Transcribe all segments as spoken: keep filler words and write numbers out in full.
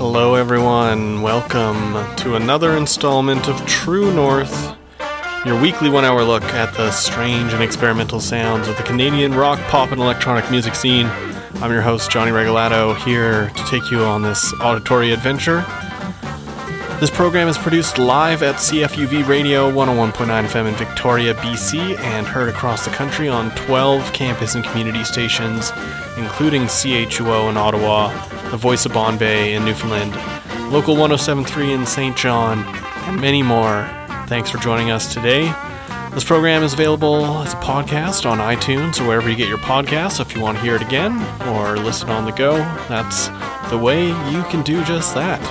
Hello everyone, welcome to another installment of True North, your weekly one-hour look at the strange and experimental sounds of the Canadian rock, pop, and electronic music scene. I'm your host, Johnny Regalado, here to take you on this auditory adventure. This program is produced live at C F U V Radio one oh one point nine F M in Victoria, B C, and heard across the country on twelve campus and community stations, including C H U O in Ottawa, the Voice of Bombay in Newfoundland, Local one oh seven point three in Saint John, and many more. Thanks for joining us today. This program is available as a podcast on iTunes or wherever you get your podcasts. If you want to hear it again or listen on the go, that's the way you can do just that.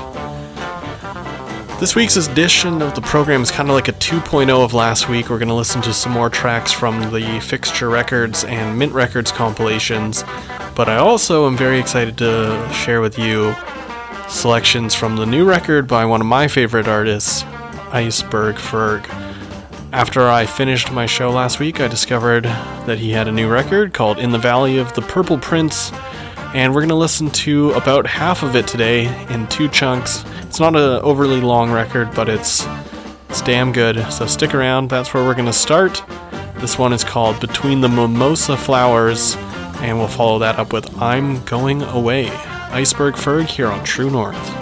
This week's edition of the program is kind of like a two point oh of last week. We're going to listen to some more tracks from the Fixture Records and Mint Records compilations, but I also am very excited to share with you selections from the new record by one of my favorite artists, Iceberg Ferg. After I finished my show last week, I discovered that he had a new record called In the Valley of the Purple Prince, and we're going to listen to about half of it today in two chunks. It's not an overly long record, but it's, it's damn good, so stick around. That's where we're going to start. This one is called Between the Mimosa Flowers, and we'll follow that up with I'm Going Away. Iceberg Ferg here on True North.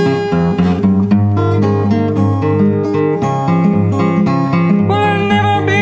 Well, I've never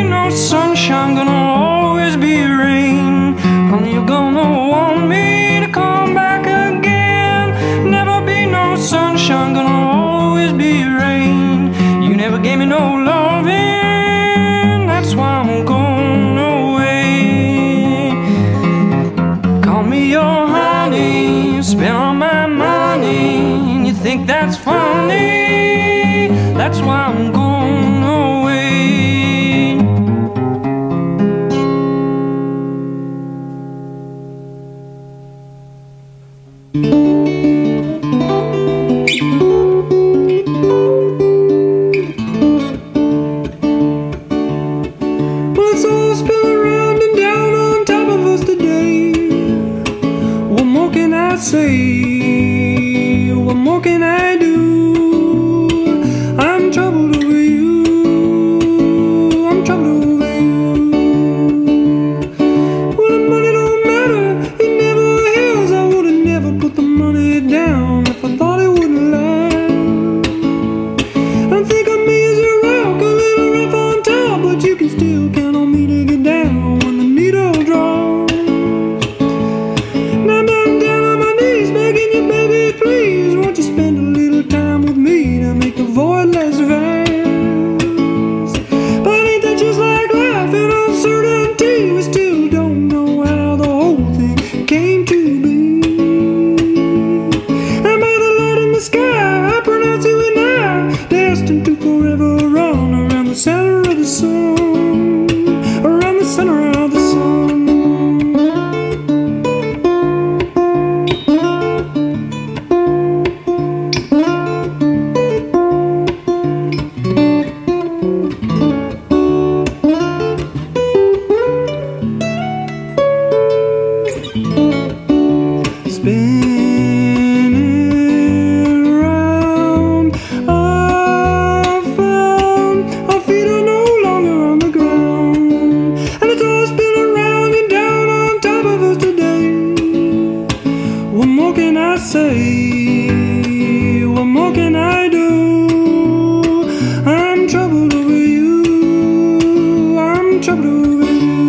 say, what more can I do? I'm troubled over you, I'm troubled over you.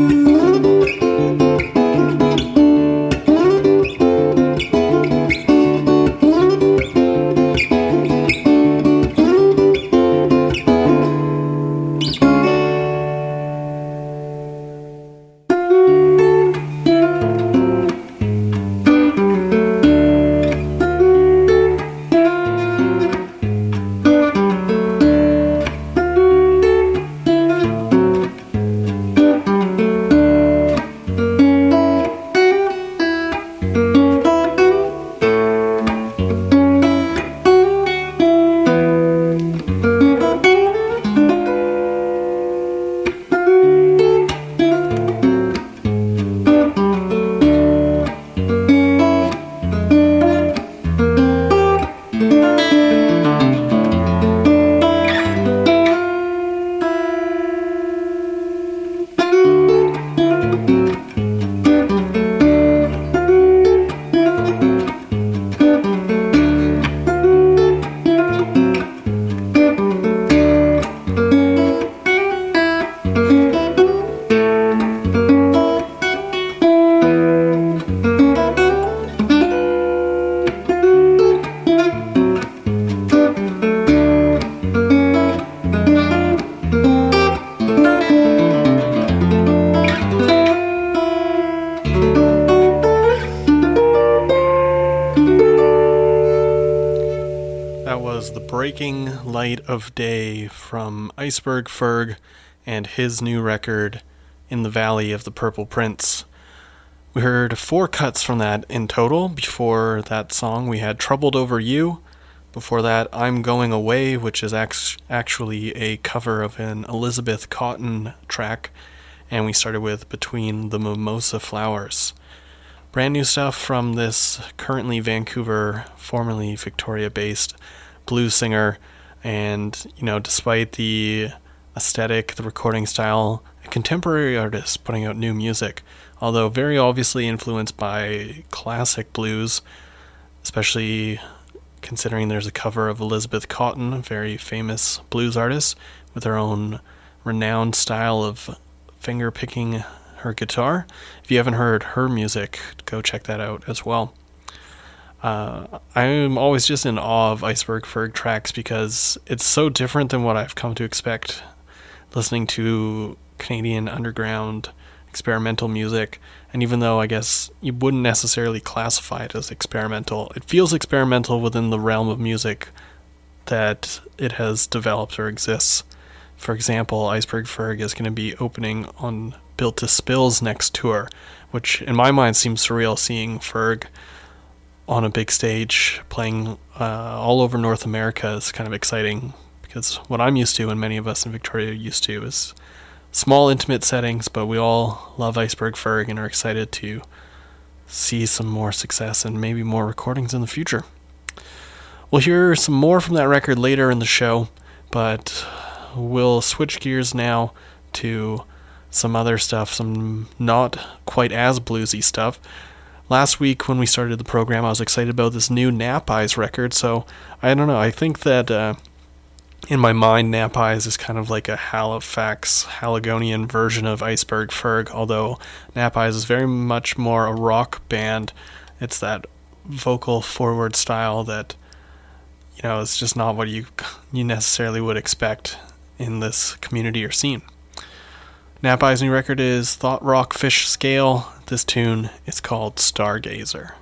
Breaking Light of Day from Iceberg Ferg and his new record, In the Valley of the Purple Prince. We heard four cuts from that in total. Before that song, we had Troubled Over You. Before that, I'm Going Away, which is actually a cover of an Elizabeth Cotten track. And we started with Between the Mimosa Flowers. Brand new stuff from this currently Vancouver, formerly Victoria-based blues singer, and, you know, despite the aesthetic, the recording style, a contemporary artist putting out new music, although very obviously influenced by classic blues, especially considering there's a cover of Elizabeth Cotten, a very famous blues artist, with her own renowned style of finger picking her guitar. If you haven't heard her music, go check that out as well. Uh, I'm always just in awe of Iceberg Ferg tracks because it's so different than what I've come to expect listening to Canadian underground experimental music. And even though I guess you wouldn't necessarily classify it as experimental, it feels experimental within the realm of music that it has developed or exists. For example, Iceberg Ferg is going to be opening on Built to Spill's next tour, which in my mind seems surreal, seeing Ferg on a big stage playing uh, all over North America is kind of exciting, because what I'm used to and many of us in Victoria are used to is small intimate settings, but we all love Iceberg Ferg and are excited to see some more success and maybe more recordings in the future. We'll hear some more from that record later in the show, but we'll switch gears now to some other stuff, some not quite as bluesy stuff. Last week when we started the program, I was excited about this new Nap Eyes record, so I don't know, I think that uh, in my mind Nap Eyes is kind of like a Halifax, Haligonian version of Iceberg Ferg, although Nap Eyes is very much more a rock band. It's that vocal forward style that, you know, is just not what you you necessarily would expect in this community or scene. Nap Eyes' new record is Thought Rock Fish Scale. This tune is called Stargazer.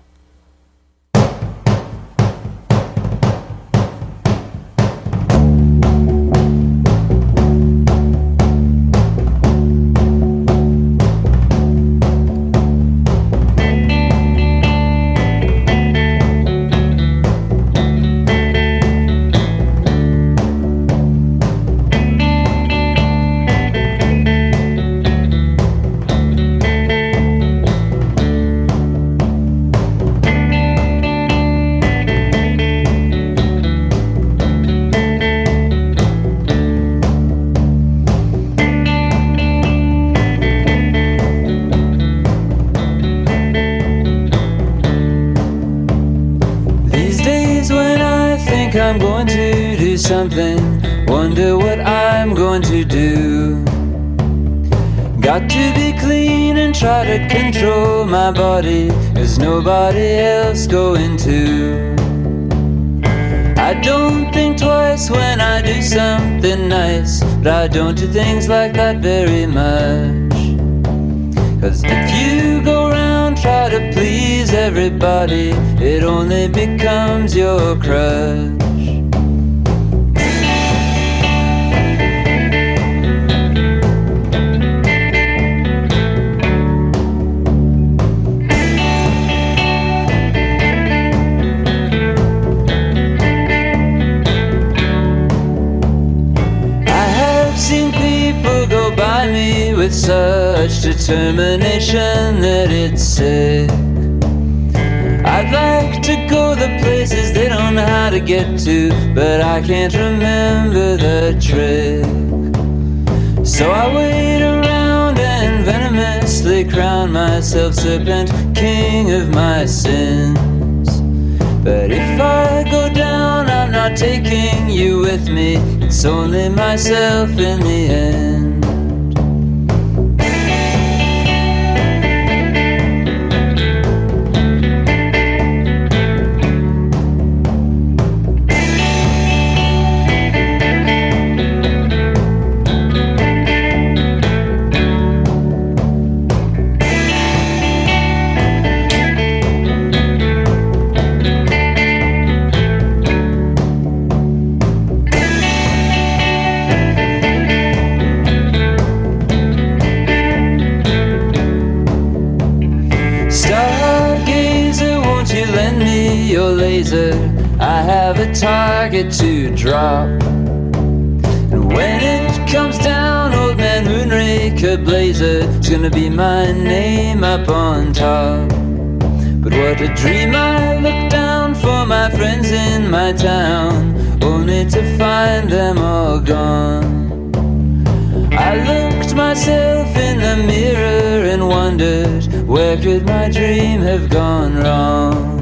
something, wonder what I'm going to do. Got to be clean and try to control my body, there's nobody else going to. I don't think twice when I do something nice, but I don't do things like that very much. Cause if you go around try to please everybody, it only becomes your crush. Me with such determination that it's sick. I'd like to go the places they don't know how to get to, but I can't remember the trick. So I wait around and venomously crown myself serpent, king of my sins. But if I go down, I'm not taking you with me, it's only myself in the end. I have a target to drop, and when it comes down, old man Moonraker Blazer, it's gonna be my name up on top. But what a dream, I look down for my friends in my town, only to find them all gone. I looked myself in the mirror and wondered, where could my dream have gone wrong?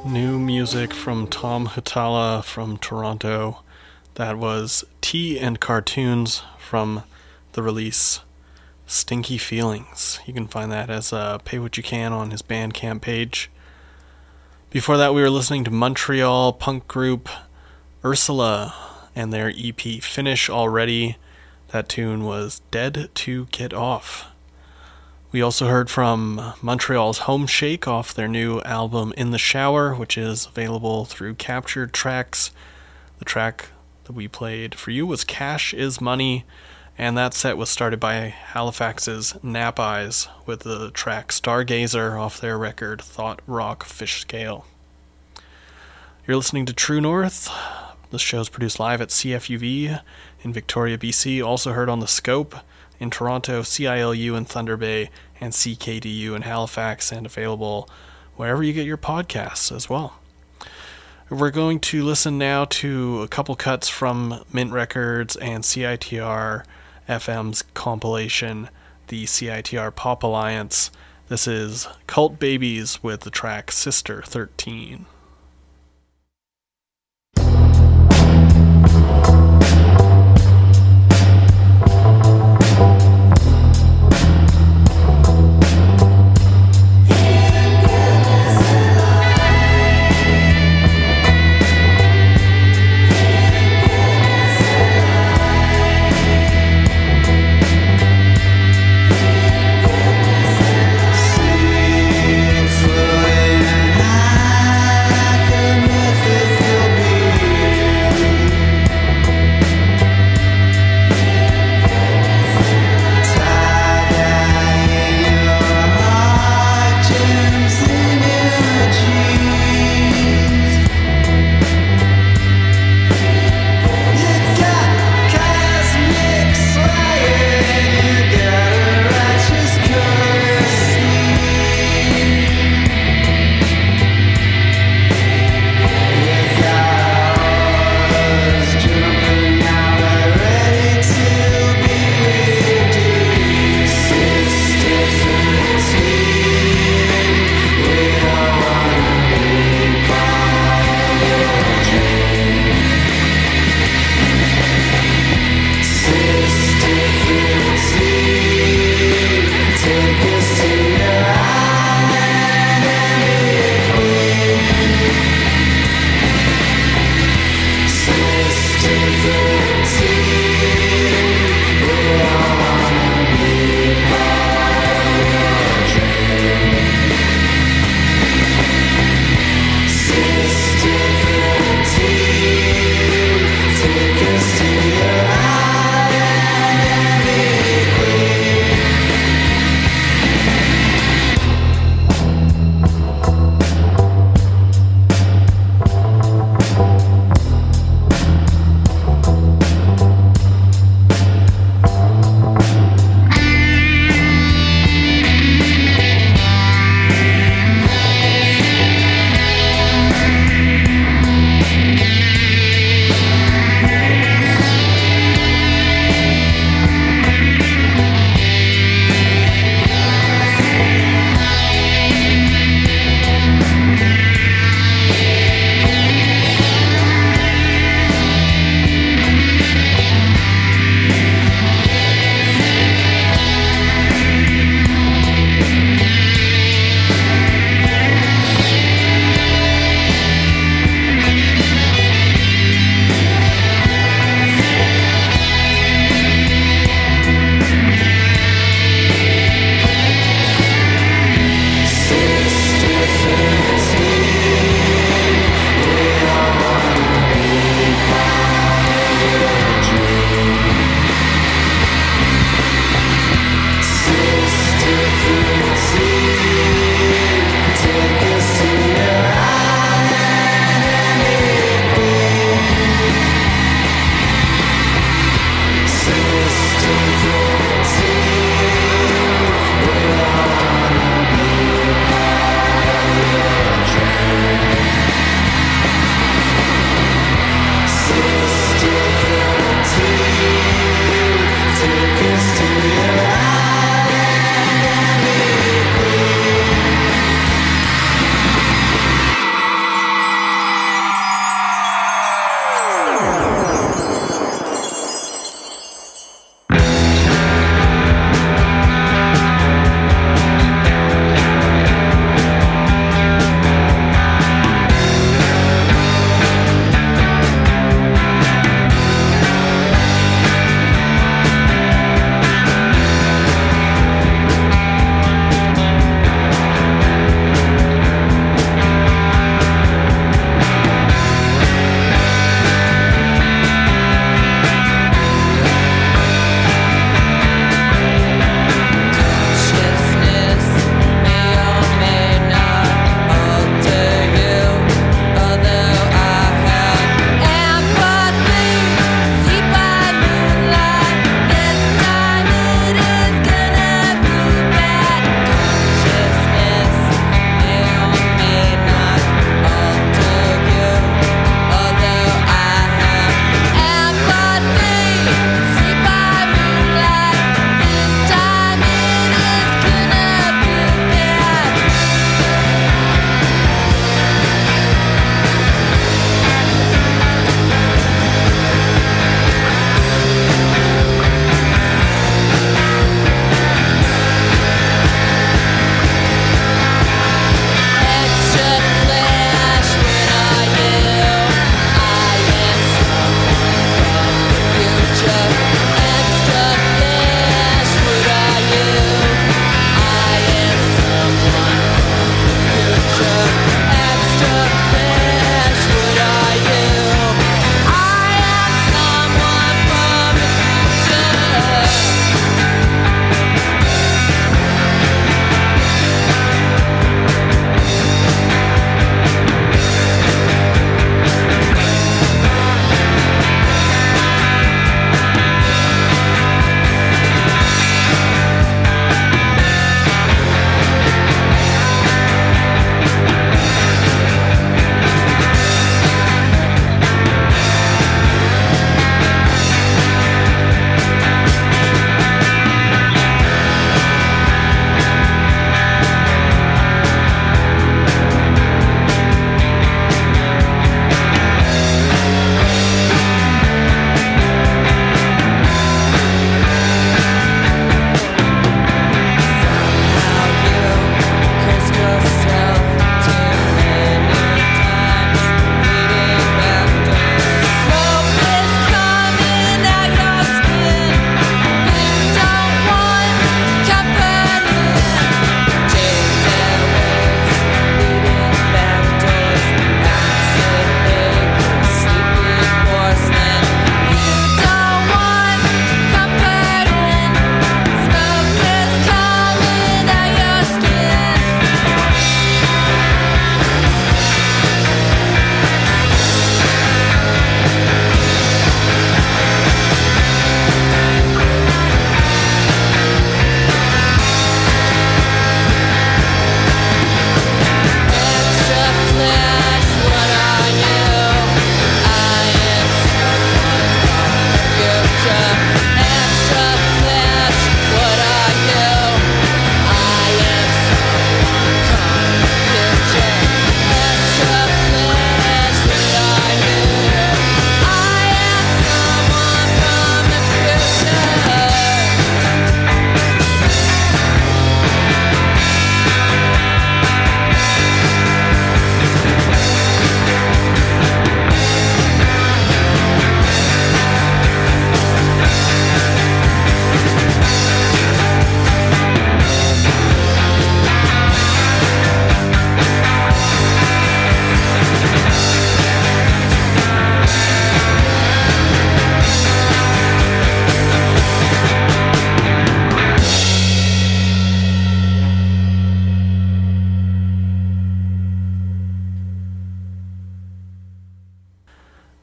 New music from Tom Hutala from Toronto. That was Tea and Cartoons from the release Stinky Feelings. You can find that as a Pay What You Can on his Bandcamp page. Before that, we were listening to Montreal punk group Ursula and their E P Finish Already. That tune was Dead to Get Off. We also heard from Montreal's Home Shake off their new album In the Shower, which is available through Captured Tracks. The track that we played for you was Cash is Money, and that set was started by Halifax's Nap Eyes with the track Stargazer off their record Thought Rock Fish Scale. You're listening to True North. This show's produced live at C F U V in Victoria, B C, also heard on The Scope in Toronto, C I L U in Thunder Bay, and C K D U in Halifax, and available wherever you get your podcasts as well. We're going to listen now to a couple cuts from Mint Records and C I T R F M's compilation, the C I T R Pop Alliance. This is Cult Babies with the track Sister thirteen. Flowing high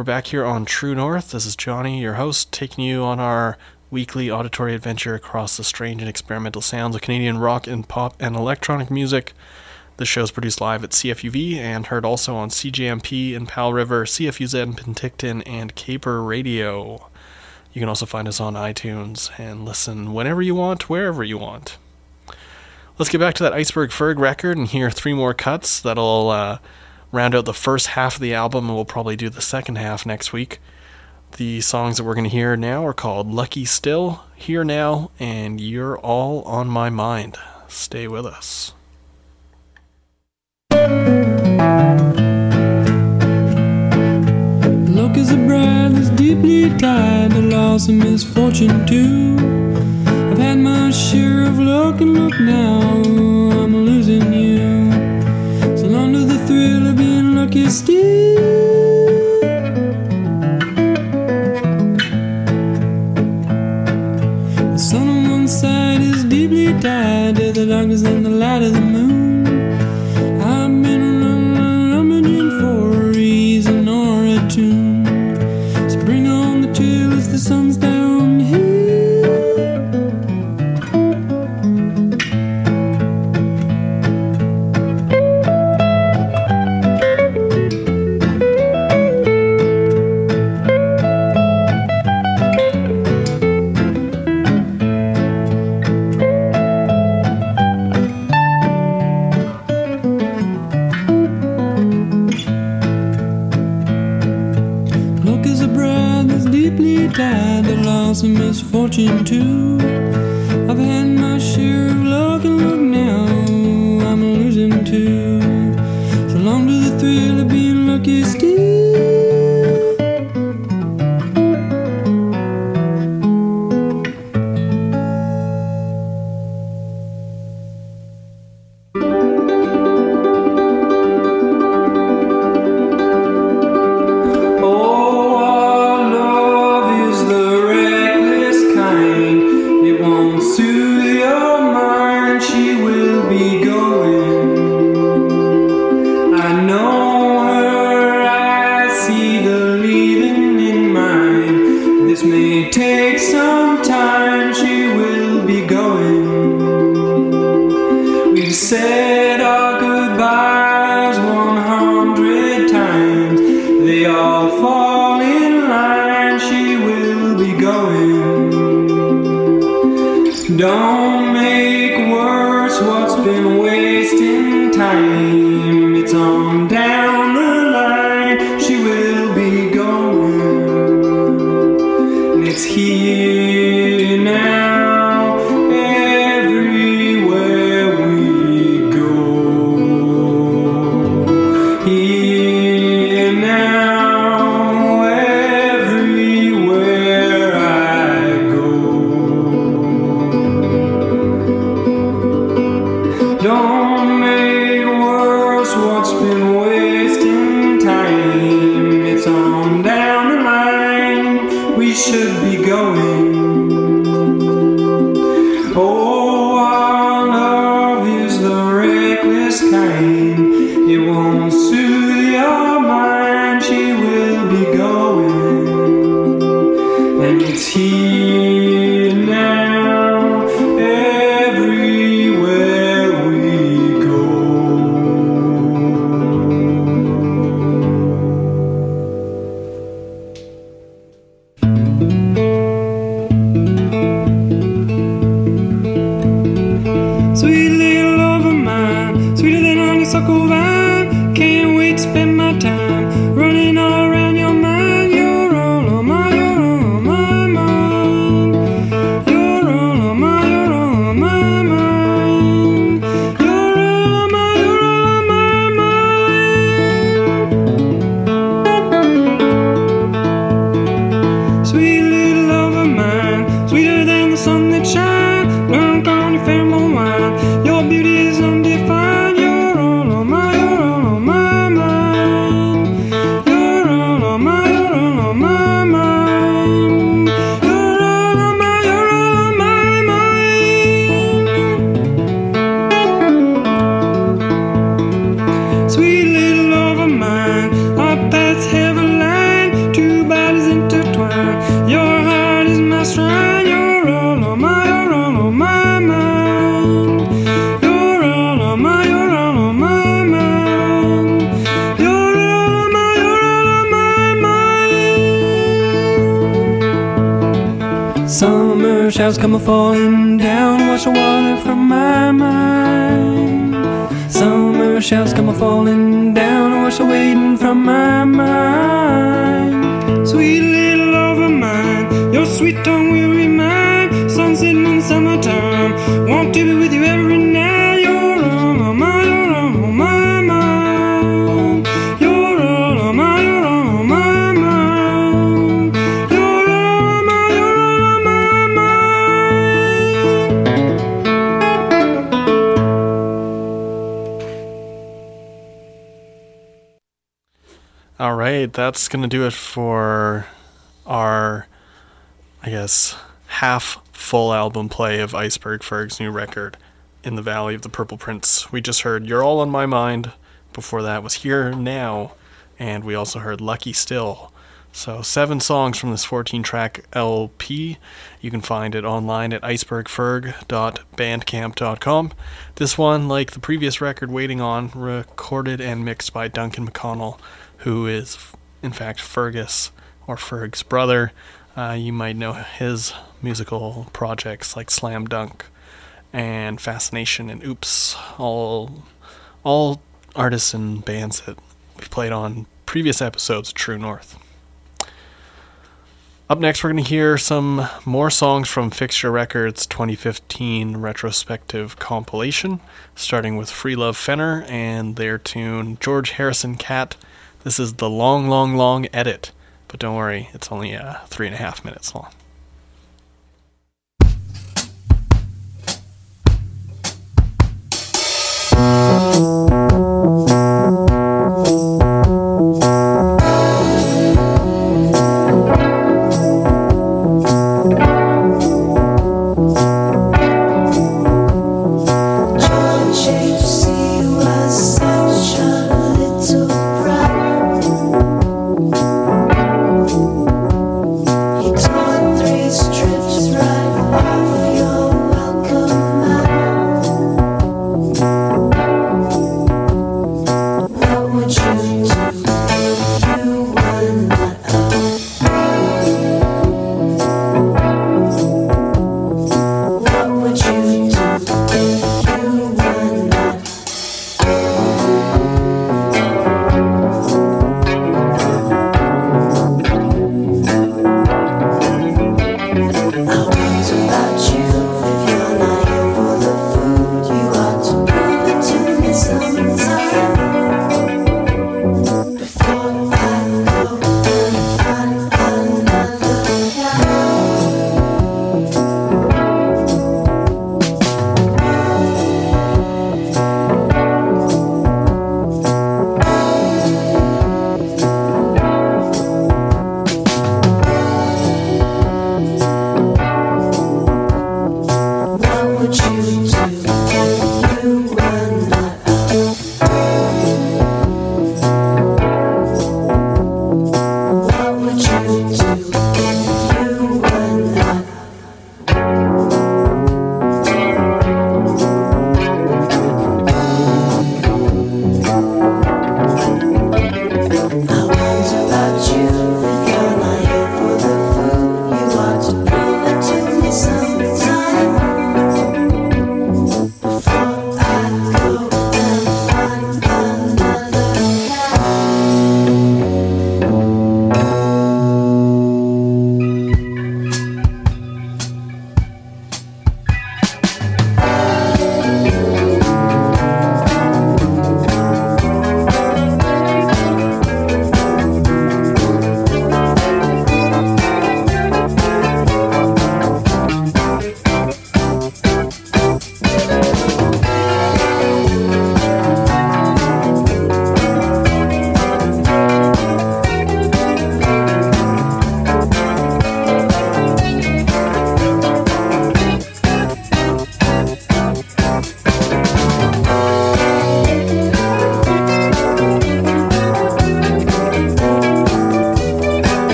We're back here on True North. This is Johnny, your host, taking you on our weekly auditory adventure across the strange and experimental sounds of Canadian rock and pop and electronic music. The show is produced live at C F U V and heard also on C J M P in Powell River, C F U Z in Penticton, and Caper Radio. You can also find us on iTunes and listen whenever you want, wherever you want. Let's get back to that Iceberg Ferg record and hear three more cuts that'll uh, round out the first half of the album, and we'll probably do the second half next week. The songs that we're going to hear now are called Lucky Still, Here Now, and You're All on My Mind. Stay with us. Luck is a brand that's deeply tied to loss and misfortune too. I've had my share of luck and look now, I'm losing you. So long to the thrill of being lucky still. The sun on one side is deeply tied to the darkness and the light of the moon. I've been rummaging for a reason or a tune. So bring on the chill as the sun's down here. Tied to loss and misfortune too. I've had my share of luck and look now, I'm losing too. So long to the thrill of being lucky still. I know her. Summer showers come a-falling down, wash the water from my mind. Summer showers come a-falling down, wash the waiting from my mind. Sweet little love of mine, your sweet tongue will remind. Sun sitting in the summertime, want to be with you every night. You're all on my, you're all on my mind. You're all on my, you're all on my mind. You're all on my, you're all on my mind. All right, that's going to do it for our, I guess, half full album play of Iceberg Ferg's new record, In the Valley of the Purple Prince. We just heard You're All on My Mind. Before that was Here Now, and we also heard Lucky Still. So seven songs from this fourteen-track L P. You can find it online at iceberg ferg dot bandcamp dot com. This one, like the previous record, Waiting On, recorded and mixed by Duncan McConnell, who is, in fact, Fergus, or Ferg's brother. Uh, you might know his musical projects like Slam Dunk and Fascination and Oops, all all artists and bands that we've played on previous episodes of True North. Up next, we're going to hear some more songs from Fixture Records' twenty fifteen retrospective compilation, starting with Free Love Fenner and their tune George Harrison Cat. This is the long, long, long edit. But don't worry, it's only uh, three and a half minutes long.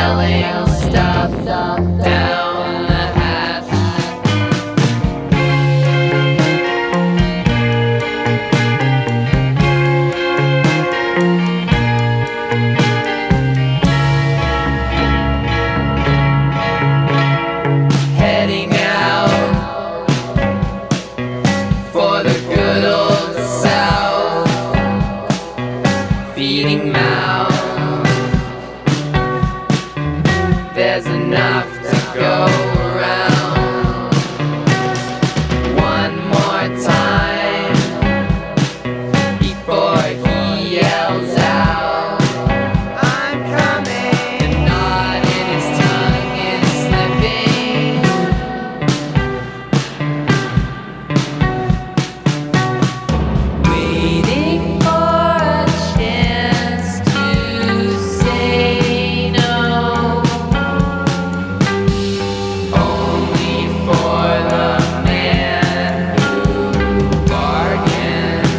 smelling stuff down the hatch. Heading out for the good old South, feeding mouths. There's enough to go around. One more time before he yells out, I'm coming. The knot in his tongue is slipping. Waiting for a chance to say no. Only for the man who bargains.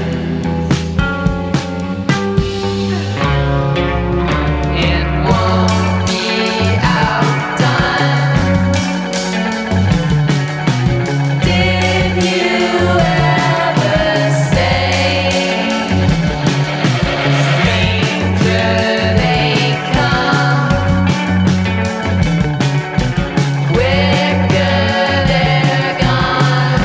And won't be outdone. Did you ever say, stranger they come, quicker they're gone?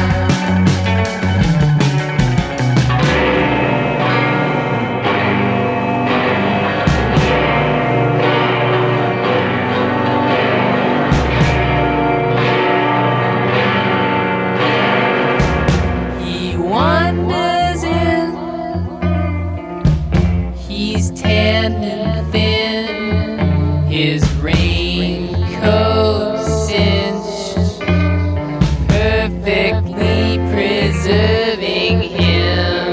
He wanders in, he's tanned and thin, his raincoat cinched, perfectly preserving him.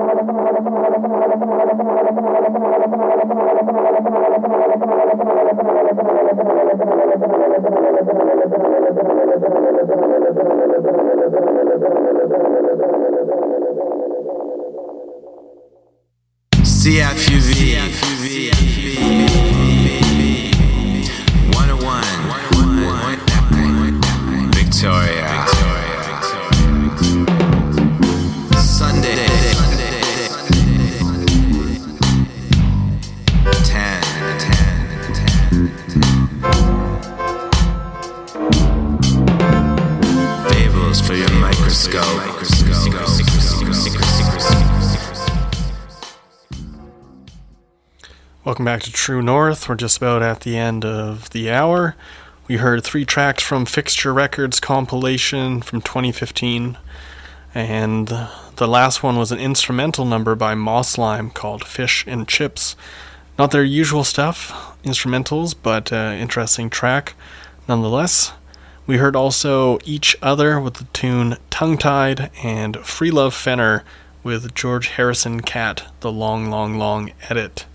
C F U V one oh one Victoria Sunday ten Fables for your microscope. Welcome back to True North. We're just about at the end of the hour. We heard three tracks from Fixture Records compilation from twenty fifteen, and the last one was an instrumental number by Moss Lime called Fish and Chips. Not their usual stuff, instrumentals, but uh, interesting track nonetheless. We heard also Each Other with the tune Tongue Tied, and Free Love Fenner with George Harrison Cat, the long, long, long edit.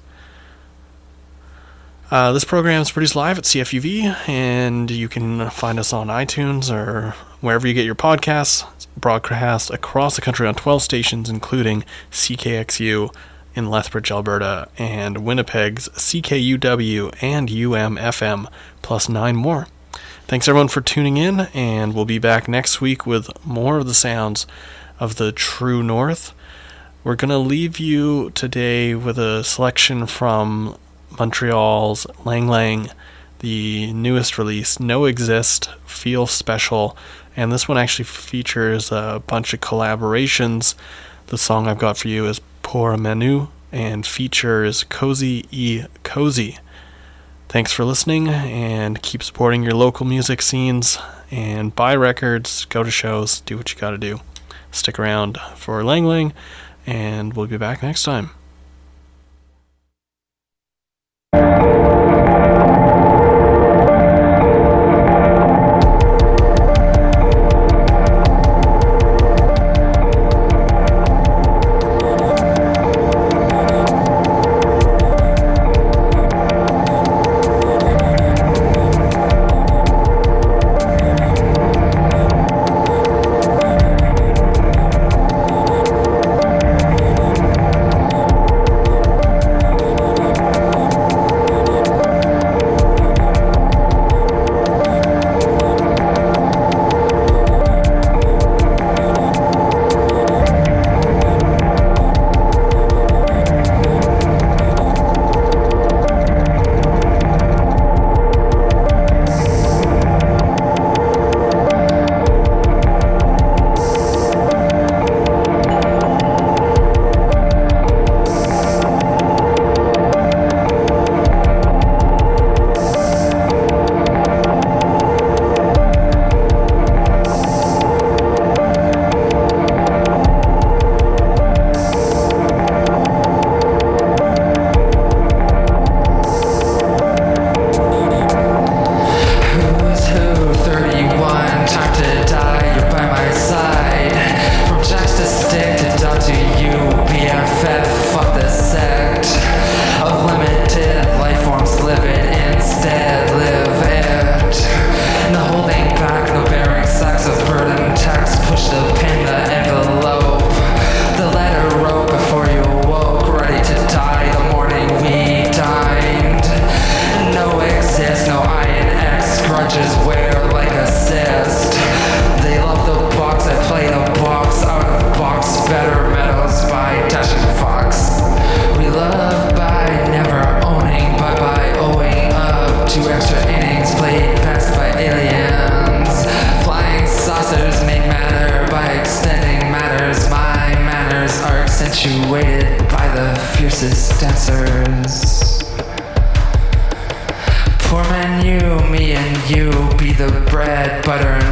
Uh, this program is produced live at C F U V, and you can find us on iTunes or wherever you get your podcasts. It's broadcast across the country on twelve stations, including C K X U in Lethbridge, Alberta, and Winnipeg's C K U W and U M F M, plus nine more. Thanks everyone for tuning in, and we'll be back next week with more of the sounds of the True North. We're going to leave you today with a selection from Montreal's Lang Lang, the newest release, No Exist, Feel Special, and this one actually features a bunch of collaborations. The song I've got for you is Pour Menu and features Cozy E. Cozy. Thanks for listening, and keep supporting your local music scenes, and buy records, go to shows, do what you gotta do. Stick around for Lang Lang, and we'll be back next time.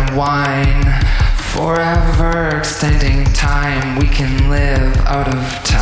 Forever extending time, we can live out of time.